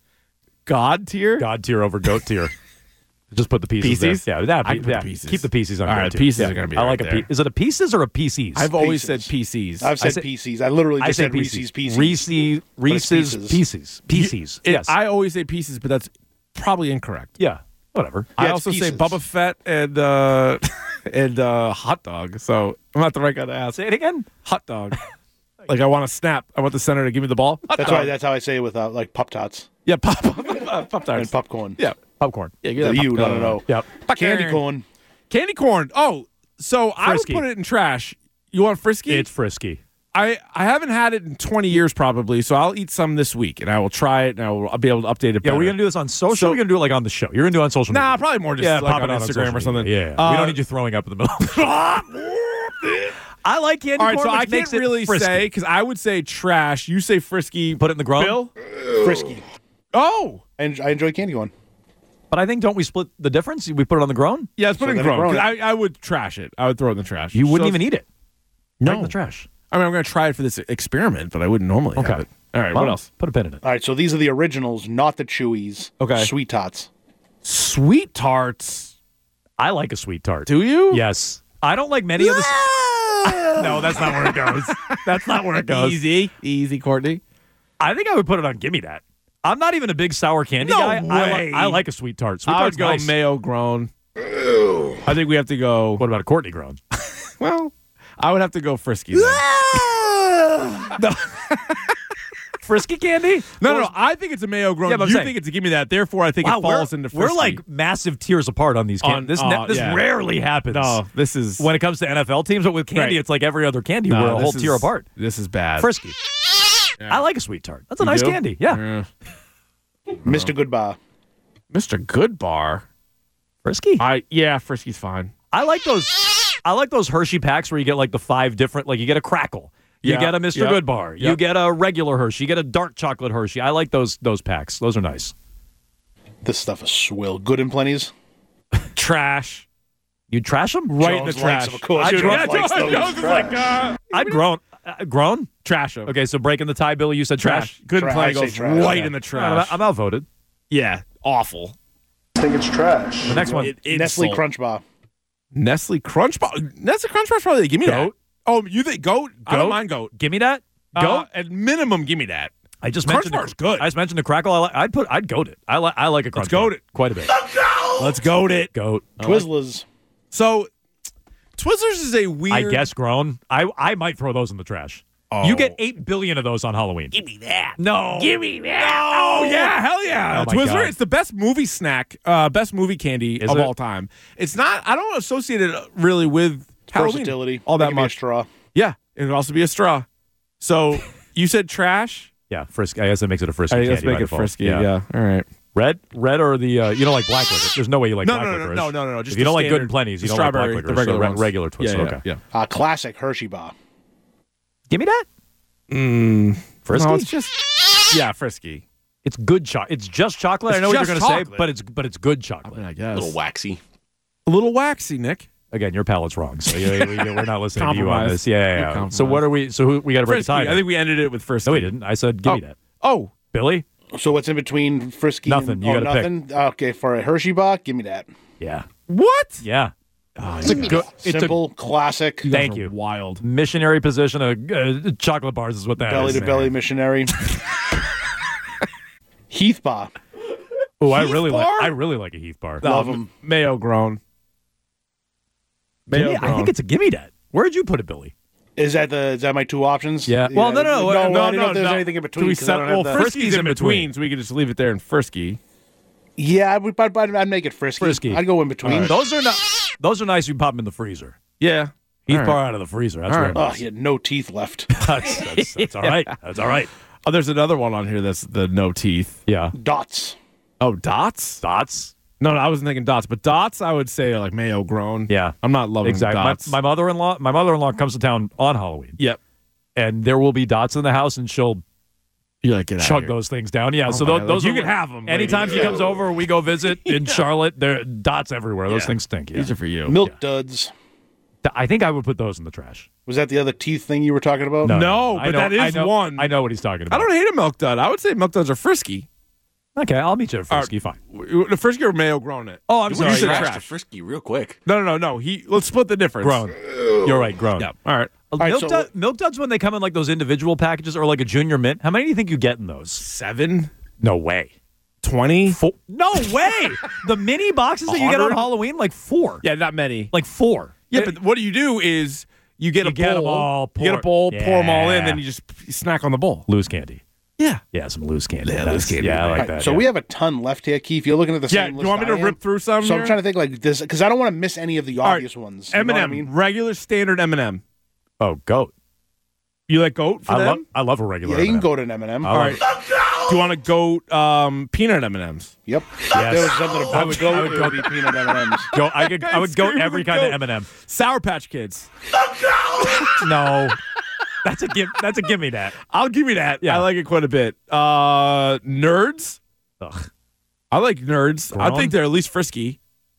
God tier? God tier over goat tier. Just put the pieces. Pieces? There. Yeah, that, I put the yeah. pieces. Keep the pieces on. All goat right, tier. pieces Yeah. are gonna be I right like a there. piece. Is it a pieces or a P Cs? I've always Pieces. said P Cs. I've said say- P Cs. I literally I just say said pieces. Reese's Pieces. Reese's Reese's pieces. pieces. Pieces. It- Yes. I always say pieces, but that's probably incorrect. yeah. Whatever. I Yeah, also it's say pieces. Bubba Fett and uh, and uh, hot dog. So I'm not the right guy to ask. Say it again. Hot dog. Like I want to snap. I want the center to give me the ball. Hot That's dog. why. That's how I say it with uh, like Pop Tarts Yeah, pop, pop, pop tarts. and popcorn. Yeah, Popcorn. yeah. The give that you, no, popcorn. no, no. Yep. Candy corn. Candy corn. Oh, so I would Frisky. put it in trash. You want frisky? It's frisky. I, I haven't had it in twenty years probably, so I'll eat some this week and I will try it and I will I'll be able to update it. Yeah, better. we're gonna do this on social. So- or we're gonna do it like on the show. You're gonna do it on social Nah, media. probably more just yeah, like pop on it out Instagram social or something. media. Yeah, Uh, we don't need you throwing up in the middle. I like candy All right, corn, so which I makes can't it really frisky. say because I would say trash. You say frisky. Put it in the ground. Bill? Frisky. Oh, I enjoy, I enjoy candy corn. But I think don't we split the difference? We put it on the grown. yeah, let's put So it in then grown. grown 'cause it. I, I would trash it. I would throw it in the trash. You wouldn't So- even eat it. No. Right in the trash. I mean, I'm going to try it for this experiment, but I wouldn't normally Okay. have it. All right, Well, what else? Put a pin in it. All right, so these are the originals, not the Chewies. Okay. Sweet Tots. Sweet tarts. I like a sweet tart. Do you? Yes. I don't like many of the. No, that's not where it goes. That's not where it goes. Easy, easy, Courtney. I think I would put it on Gimme That. I'm not even a big sour candy No guy. I, way. li- I like a sweet tart. Sweet I tart's would go nice. mayo grown. I think we have to go. What about a Courtney grown? Well, I would have to go frisky. Then. no. Frisky candy? No, no, no, I think it's a mayo grown. Yeah, but I'm you saying- think it's a give me that. Therefore, I think Wow, it falls we're, into frisky. we're like massive tiers apart on these On- candies. This, uh, ne- this yeah. rarely happens. no. This is When it comes to N F L teams, but with candy, Right. it's like every other candy. no, we're a this whole is- tier apart. This is bad. Frisky. Yeah. I like a sweet tart. That's a You nice do? candy. Yeah. Mister Goodbar. Mister Good Bar. Frisky. I yeah, frisky's fine. I like those. I like those Hershey packs where you get like the five different. Like you get a crackle. You Yeah. get a Mister Yep. Good Bar. You Yep. get a regular Hershey. You get a dark chocolate Hershey. I like those those packs. Those are nice. This stuff is swill. Good and plenty's. Trash. You trash them? Right in the Jones likes trash. them, of course. I- Jones yeah, likes Jones- those. Jones is like, uh, I'd grown. Uh, grown? trash 'em. Okay, so breaking the tie, Billy, you said trash. Trash. Good Tra- and plenty I say goes trash. right Yeah. in the I'm, trash. I'm outvoted. yeah, awful. I think it's trash. The next one. It- it- Nestle insult. Crunch Bar. Nestle Crunch Bar. Nestle Crunch Bar's probably give me Goat? that. Oh, you think goat? I Goat? don't mind goat. Give me that. Go. Uh, at minimum, give me that. I just Crunch mentioned. Bar's the, good. I just mentioned the crackle. I like, I'd put. I'd goat it. I like. I like a crunch. goat bar it. quite a bit. The goat! Let's goat it. Goat. Twizzlers. So, Twizzlers is a weird. I guess grown. I I might throw those in the trash. Oh. You get eight billion of those on Halloween. Give me that. No. Give me that. Oh, yeah. Hell yeah. Oh, my Twizzler, God. it's the best movie snack, uh, best movie candy Is of it? all time. It's not, I don't associate it really with Halloween. Versatility. All that It can be a much. straw. Yeah. It could also be a straw. So, you said trash? Yeah, frisky. I guess that makes it a frisky. I candy let's make by it default. frisky. Yeah. All right. Red, red, or the uh, you don't like black licorice. There's no way you like No, black no, no, licorice. no, no, no, no. Just if you the don't like good standard- and plenty's, you the don't like black strawberry, licorice. the regular so re- ones. regular twist. Yeah, yeah, okay. yeah. Uh, classic Hershey Bar. Give me that. Mm, Frisky. No, it's just, yeah, frisky. It's good chocolate. It's just chocolate. It's I know what you're just going to say, chocolate. but it's but it's good I chocolate. mean, I A guess. little waxy. A little waxy, Nick. Again, your palate's wrong, so yeah, we, we're not listening to you on Compromise. this. Yeah, yeah, We yeah. So compromise. what are we? So who, we got to break Frisky. the tie. I think we ended it with frisky. no, we didn't. I said, give oh. me that. Oh, Billy. So what's in between Frisky Nothing. and You oh, gotta pick. nothing? Okay, for a Hershey Bar, give me that. Yeah, what? yeah. It's a good. It's Simple, classic, a thank Those are you. Wild. Missionary position of uh, chocolate bars is what that is. belly to belly missionary. Heath Bar. Oh, I Heath really bar? like. I really like a Heath bar. Love Um, 'em. Mayo grown. Give Mayo me- grown. I think it's a gimme that. Where'd you put it, Billy? Is that the is that my two options? Yeah. Well, no, no, no, no. no, I didn't know no, if there's no. anything in Do between. we 'cause I set, don't well, have the- frisky's in between, so we could just leave it there in frisky. Yeah, I would, I'd, I'd, I'd make it frisky. Frisky. I'd go in between. Those are not. Those are nice. You pop them in the freezer. Yeah. Heath All right. bar out of the freezer. That's All very right. Oh, nice. he had no teeth left. That's, that's, that's all right. That's all right. Oh, there's another one on here that's the no teeth. Yeah. Dots. Oh, dots? Dots. No, no, I wasn't thinking dots, but dots I would say are like mayo grown. Yeah. I'm not loving Exactly. My, dots. my mother-in-law. My mother-in-law comes to town on Halloween, yep. and there will be dots in the house, and she'll You like get out chug of here. those things down. Yeah. Oh so my thho- God. those You are, can have 'em, lady. Anytime she comes over, we go visit in Charlotte. There are dots everywhere. Those Yeah. things stink. Yeah. These are for you. Milk duds. Th- I think I would put those in the trash. Was that the other teeth thing you were talking about? No, I but know- that is I know- one. I know what he's talking I about. don't hate a milk dud. I would say milk duds are frisky. Okay, I'll meet you at Frisky. Fine. W- The frisky or mayo grown it. Oh, I'm You sorry. said trashed trash. the frisky real quick. No, no, no, no. He let's split the difference. Grown. You're right. Grown. Yeah. All right. right, milk, so- dud- milk duds when they come in like those individual packages or like a junior mint. How many do you think you get in those? Seven, No way. twenty. Four. No way. The mini boxes that you get on hundred? Halloween, like four. Yeah, not many. Like four. Yeah, but what do you do is you get You a get 'em bowl. all, you get a pour- bowl, pour them all in, Yeah. then you just snack on the bowl. Loose candy. Yeah. Yeah, some loose candy. Yeah, That's- loose candy. Yeah, I like All right, that. so yeah. we have a ton left here, Keith. You're looking at the Yeah. same Do you want me to list I rip am. through some? So here? I'm trying to think like this because I don't want to miss any of the All right, obvious ones. You M know and what I M, mean? regular standard M and M. Oh, goat. You like goat for I them? love. I love a regular. Yeah, you can M and M. go to an M and M. I All love right. it. The goat! Do you want to goat um, peanut M and M's? Yep. Yes. There was something I about would- goat. I would it go- would be peanut M and M's. Go. I could. I would go Scream every with kind goat. of M and M. Sour Patch Kids. The goat! No, that's a give. That's a give me that. I'll give you that. Yeah. I like it quite a bit. Uh, nerds. Ugh. I like nerds. I Grown? think they're at least frisky.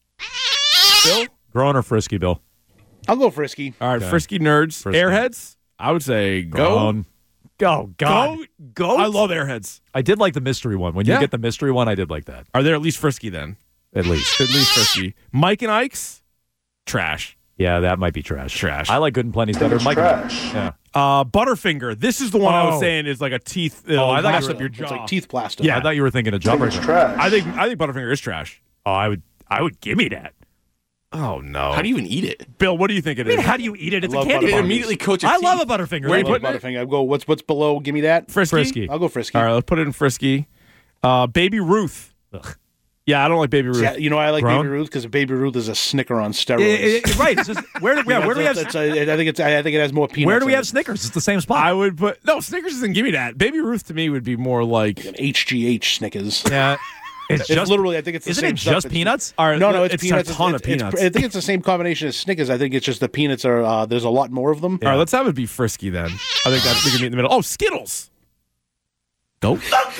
Bill? Grown or frisky, Bill? I'll go frisky. All right, Okay. frisky nerds. Frisky. Airheads. I would say go. Grown. Go. God. Goat? Goat. I love airheads. I did like the mystery one. When you Yeah. get the mystery one, I did like that. Are they at least frisky then? At least. At least frisky. Mike and Ike's. Trash. Yeah, that might be trash. Trash. I like Good and Plenty's better. It's Mike. trash. Yeah. Uh, Butterfinger. This is the one I was Oh. saying is like a teeth. Oh, I thought mess you up were- your It's jaw. like teeth plaster. Yeah. I thought you were thinking of I think it's Jawbreaker. trash. I think I think Butterfinger is trash. Oh, I would. I would give me that. Oh no. How do you even eat it? Bill, what do you think it I mean, is? how do you eat it? It's a love candy Butterfinger. It bar. immediately coats your I teeth. love a Butterfinger. Where I you love put Butterfinger? I go. What's what's below? Give me that. Frisky. Frisky. I'll go Frisky. All right, let's put it in Frisky. Uh, Baby Ruth. Ugh. Yeah, I don't like Baby Ruth. Yeah, you know why I like Grown? Baby Ruth because Baby Ruth is a Snicker on Eh, steroids. eh, right. It's just, where do, yeah, where do we have? That's- that's- I think it's. I think it has more peanuts. Where do we in have it. Snickers? It's the same spot. I would put no Snickers doesn't give me that. Baby Ruth to me would be more like. An H G H Snickers. yeah. It's It's just literally. I think it's the Isn't same it stuff. just It's- peanuts? All right, No, no, it's, it's peanuts. a ton It's- of it's- peanuts. I think it's the same combination as Snickers. I think it's just the peanuts are. Uh, there's a lot more of them. All right, let's have it be Frisky then. I think that's we can meet in the middle. Oh, Skittles. Goat.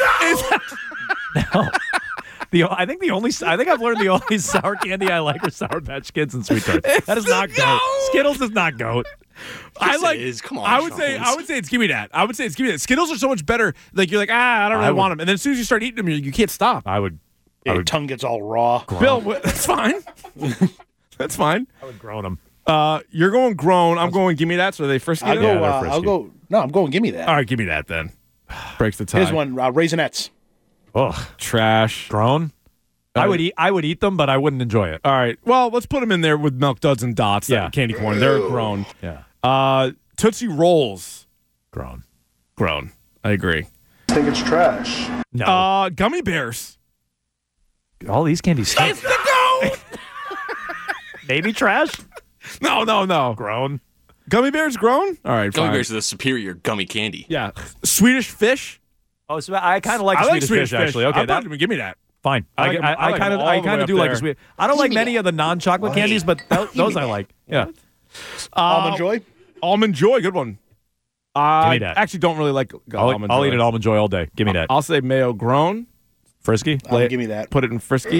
No. The, I think the only I think I've learned the only sour candy I like are Sour Patch Kids and Sweet Tarts. That is not No! goat. Skittles is not goat. I Yes, it like. is. Come on, I would say. Jones. I would say it's give me that. I would say it's give me that. Skittles are so much better. Like you're like ah, I don't really I would- want them, and then as soon as you start eating them, you, you can't stop. I would. I Your would. tongue gets all raw. Bill, wh- that's fine. That's fine. I would groan them. Uh, you're going grown. I'm going. Give me that. So are they Frisky. I'll then? go. Yeah, they're uh, I'll frisky. go. No, I'm going. Give me that. All right, give me that then. Breaks the tie. Here's one. Uh, Raisinets. Ugh. Trash. Grown. I Uh, would eat. I would eat them, but I wouldn't enjoy it. All right. Well, let's put them in there with Milk Duds and Dots. Yeah. Yeah. Candy corn. They're grown. Yeah. Uh, Tootsie Rolls. Grown. Grown. I agree. I think it's trash. No. Uh, Gummy Bears. All these candies. Stink. the go. Maybe trash. No, no, no. Grown. Gummy Bears grown. All right. Gummy fine. bears are the superior gummy candy. Yeah. Swedish Fish. Oh, so I kind of like I Swedish, fish, actually. Okay, I that, thought, give me that. fine. I I, like 'em- I, I like kind 'em of, all I the way kind of up do like a there. sweet. I don't like many of the non-chocolate candies, but th- those I like. Yeah. Almond Joy. Almond Joy. Good one. I Give me that. actually don't really like I'll, almond I'll Joy. eat an almond joy all day. Give me that. I'll say mayo grown. Frisky. Uh, give me that. Put it in Frisky.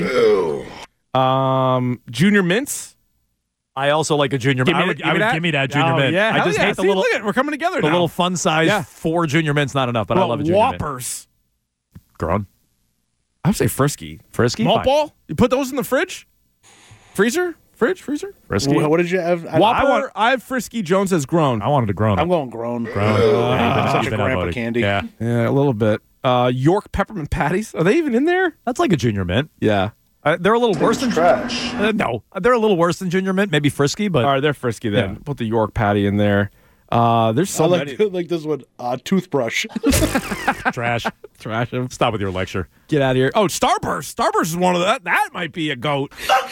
Um, Junior Mints. I also like a junior. Give me I would, that- I would give me give me that that. junior Oh, mint. yeah, I hell just yeah. hate the See, little, look at it, we're coming together the now. little fun size Yeah. four junior mints. Not enough, but I Well, love a junior mint. Whoppers. Grown. I would say Frisky. Frisky. Malt Fine. ball. You put those in the fridge, freezer, fridge, freezer. Frisky. What, what did you have? I, Whopper. I want- I have Frisky. Jones has grown. I wanted to grown. I'm going grown. grown. It's such You've a been grandpa outvoted. candy. Yeah, Yeah, a little bit. Uh, York peppermint patties. Are they even in there? that's like a junior mint. Yeah. Uh, they're a little worse than It's trash. uh, no. They're a little worse than junior mint. Maybe Frisky, but All right, they're Frisky then. Yeah. Put the York patty in there. Uh, there's so I like, many. like this one. Uh, toothbrush. trash. Trash them. Stop with your lecture. Get out of here. Oh, Starburst. Starburst is one of that. That might be a goat.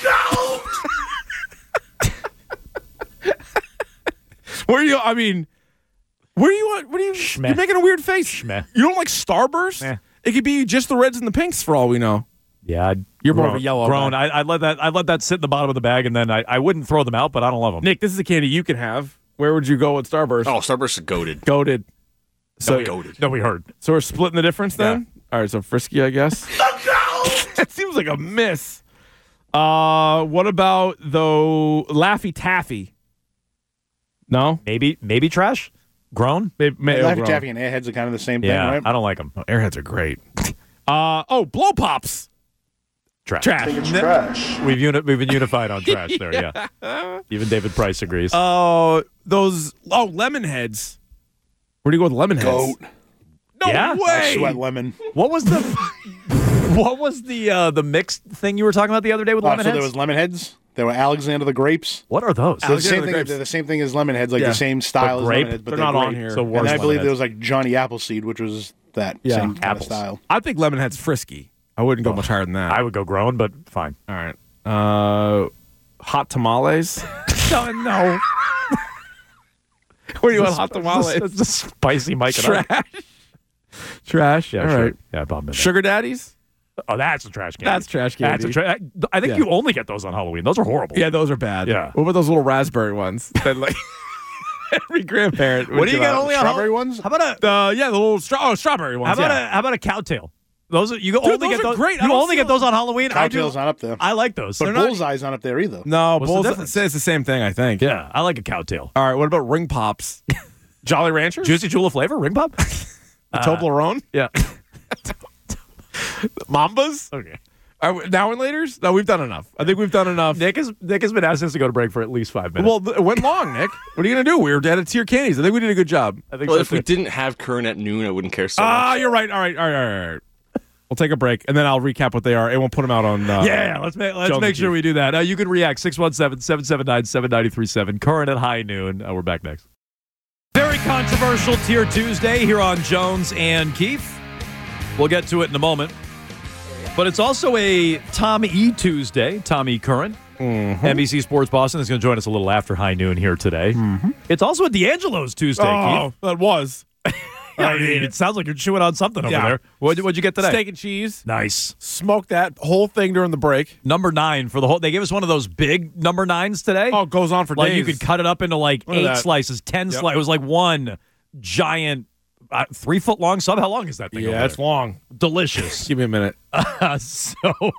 Where are you? I mean, where do you want? What are you? Schmeh. You're making a weird face. Schmeh. You don't like Starburst? Eh. It could be just the reds and the pinks for all we know. Yeah, I'd You're more of grown, a yellow Grown. guy. I, I'd let that. I'd let that sit in the bottom of the bag, and then I, I wouldn't throw them out, but I don't love them. Nick, this is a candy you can have. Where would you go with Starburst? Oh, Starburst are goated. Goated. So, So goated. No, we heard. so we're splitting the difference then? All right, so Frisky, I guess. That seems like a miss. Uh, what about, though, Laffy Taffy? No? Maybe, maybe trash. Grown. Maybe, maybe Laffy grown. Taffy and Airheads are kind of the same Yeah, thing, right? I don't like them. Oh, Airheads are great. Uh, oh, Blow Pops. Trash. I think it's trash. We've uni- we've been unified on trash there. Yeah. Even David Price agrees. Oh, those, oh, Lemon Heads. Where do you go with Lemon Heads? Goat. No Yeah? way. Sweat lemon. what was the what was the uh, the mixed thing you were talking about the other day with Uh, lemon so heads? there was lemon heads. There were Alexander the grapes. What are those? So the Alexander same the thing. grapes. They're the same thing as lemon heads, like Yeah. the same style But as grape? lemon heads, but They're they're not on grape. here. So And worse then I believe lemon there was like Johnny Appleseed, which was that Yeah. same kind Apples. of style. I think Lemon Head's Frisky. I wouldn't go much higher than that. I would go grown, but fine. All right. Uh, hot tamales. No, no. Where do you want hot tamales? It's a spicy Mike and I. Trash. Trash. Yeah, All sure. right. Yeah, Bob. Sugar. Sugar daddies. Oh, that's a trash candy. That's trash That's candy. a tra- I think Yeah. you only get those on Halloween. Those are horrible. Yeah, those are bad. Yeah. What about those little raspberry ones? That like every grandparent. would What do you give get out. only on Strawberry Hall- ones? How about a Uh, yeah, the little straw. Oh, strawberry how ones. about yeah. a how about a cowtail? Those are, you only those get are those. great. I You don't only feel- get those on Halloween. I do. Cowtail's not up there. I like those. But They're not- Bullseye's not up there either. no, What's the bulls. difference? It's the same thing, I think. Yeah, I like a cowtail. All right. What about ring pops? Jolly Ranchers. Juicy Jewel of flavor, ring pop. The Toblerone. Yeah. Mambas. Okay. Are we, now and later's? No, we've done enough. I think we've done enough. Nick has Nick has been asking us to go to break for at least five minutes. Well, th- it went long, Nick. What are you going to do? We were dead at tier candies. I think we did a good job. I think Well, so if we too. didn't have Curran at noon, I wouldn't care so Ah, much. you're right. All right, all right, all right, all right. We'll take a break, and then I'll recap what they are, and we'll put them out on. Uh, Yeah, let's make let's Jones make and sure Keith. we do that. Uh, you can react six one seven, seven seven nine, seven nine three seven. Current at high noon. Uh, we're back next. Very controversial Tier Tuesday here on Jones and Keith. We'll get to it in a moment. But it's also a Tom E. Tuesday. Tom E. Curran, Mm-hmm. N B C Sports Boston, is going to join us a little after high noon here today. Mm-hmm. It's also a D'Angelo's Tuesday, Oh, Keith. that was I mean, it sounds like you're chewing on something over Yeah. there. What'd, what'd you get today? steak and cheese. Nice. Smoked that whole thing during the break. Number nine for the whole. They gave us one of those big number nines today. Oh, it goes on for like days. you could cut it up into like Look at eight that. slices, ten Yep. slices. It was like one giant, uh, three foot long sub. How long is that thing? Yeah, over it's there? long. Delicious. Give me a minute. Uh, so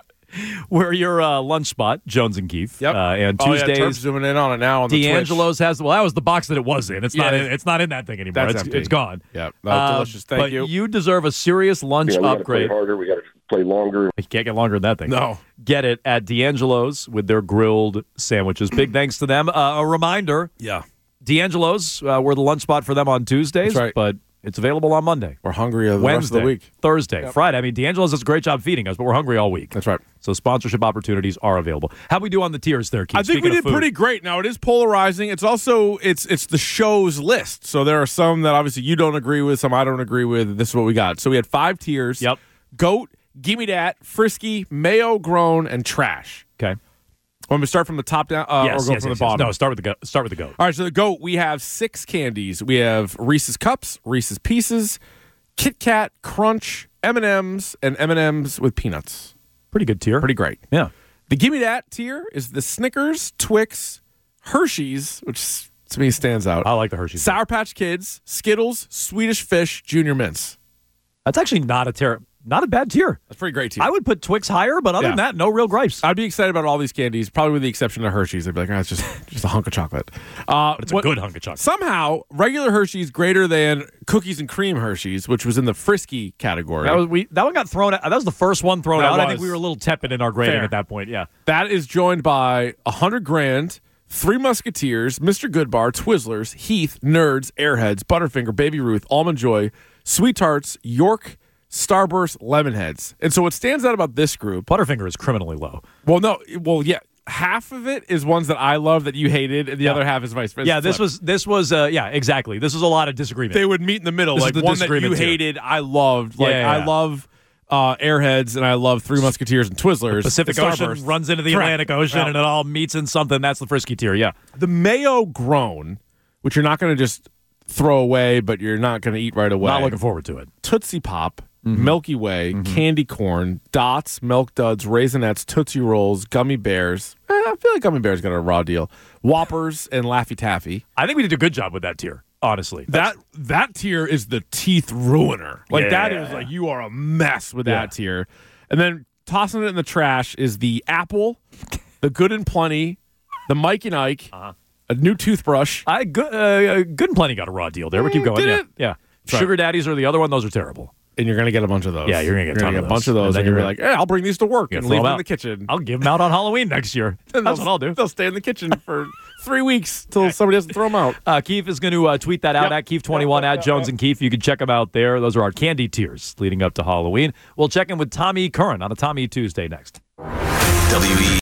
we're your uh, lunch spot, Jones and Keith. Yep. Uh, and Oh, yeah, Tuesdays, Terp's zooming in on it now on the Twitch. D'Angelo's has. Well, that was the box that it was in. It's not. Yeah. In, it's not in that thing anymore. That's It's, empty. it's gone. Yep. No, Uh, delicious. Thank but you. You deserve a serious lunch Yeah, we got to play upgrade. harder. We got to play longer. You can't get longer than that thing. No. Get it at D'Angelo's with their grilled sandwiches. Big thanks to them. Uh, a reminder, Yeah. D'Angelo's, uh, we're the lunch spot for them on Tuesdays, That's right. but it's available on Monday, We're hungry the rest of Wednesday, the week. Thursday, Friday. I mean, D'Angelo's does a great job feeding us, but we're hungry all week. That's right. So sponsorship opportunities are available. How we do on the tiers there, Keith? I think Speaking we of did food. pretty great. Now it is polarizing. It's also it's it's the show's list. So there are some that obviously you don't agree with, some I don't agree with. This is what we got. So we had five tiers. Yep. Goat, Gimme Dat, Frisky, Mayo Grown, and Trash. Okay. Want me to start from the top down uh, yes, or go yes, from yes, the yes. bottom? No, start with the goat. Start with the goat. All right, so the goat, we have six candies. We have Reese's Cups, Reese's Pieces, Kit Kat, Crunch, M and M's, and M and M's with peanuts. Pretty good tier. Pretty great. Yeah. The Gimme Dat tier is the Snickers, Twix, Hershey's, which to me stands out. I like the Hershey's. Sour Patch Kids, Skittles, Swedish Fish, Junior Mints. That's actually not a tier. Not a bad tier. That's a pretty great tier. I would put Twix higher, but other Yeah. than that, no real gripes. I'd be excited about all these candies, probably with the exception of Hershey's. I'd be like, oh, it's just just a hunk of chocolate. Uh, It's a good hunk of chocolate. Somehow, regular Hershey's greater than cookies and cream Hershey's, which was in the frisky category. That was we. That one got thrown out. That was the first one thrown That out. I think was. we were a little tepid in our grading Fair. at that point. Yeah. That is joined by a hundred grand, Three Musketeers, Mister Goodbar, Twizzlers, Heath, Nerds, Airheads, Butterfinger, Baby Ruth, Almond Joy, Sweet Tarts, York, Starburst, Lemonheads. And so what stands out about this group, Butterfinger is criminally low. well, no, well, yeah, half of it is ones that I love that you hated, and the other half is vice versa. Yeah, this Flip. was this was uh, yeah, exactly. This was a lot of disagreement. They would meet in the middle, This is like the one that you disagreement tier. hated, I loved. Like Yeah, yeah, I yeah. love uh, Airheads, and I love Three Musketeers and Twizzlers. Pacific and Ocean Starburst. runs into the Correct. Atlantic Ocean, Yeah. and it all meets in something. That's the frisky tier. Yeah. The Mayo Grown, which you're not going to just throw away, but you're not going to eat right away. Not looking forward to it. Tootsie Pop, Milky Way, Candy Corn, Dots, Milk Duds, Raisinets, Tootsie Rolls, Gummy Bears. Eh, I feel like Gummy Bears got a raw deal. Whoppers and Laffy Taffy. I think we did a good job with that tier. Honestly, That that tier is the teeth ruiner. Like that Yeah. is like you are a mess with Yeah. that tier. And then tossing it in the trash is the Apple, the Good and Plenty, the Mike and Ike, Uh-huh. a new toothbrush. I good, uh, good and plenty got a raw deal there. We keep going. did Yeah, it? yeah. right. Sugar daddies are the other one. Those are terrible. And you're gonna get a bunch of those. Yeah, you're gonna get a ton a of bunch those. of those, And then and, you're you're like, "Hey, I'll bring these to work You and throw leave them them in out. the kitchen." I'll give them out on Halloween next year. And That's they'll- what I'll do. They'll stay in the kitchen for three weeks till somebody has to throw them out. Uh, Keith is going to uh, tweet that out Yep. at Keith twenty-one at Jones and Keith. You can check them out there. Those are our candy tiers leading up to Halloween. We'll check in with Tommy Curran on a Tommy Tuesday next. W E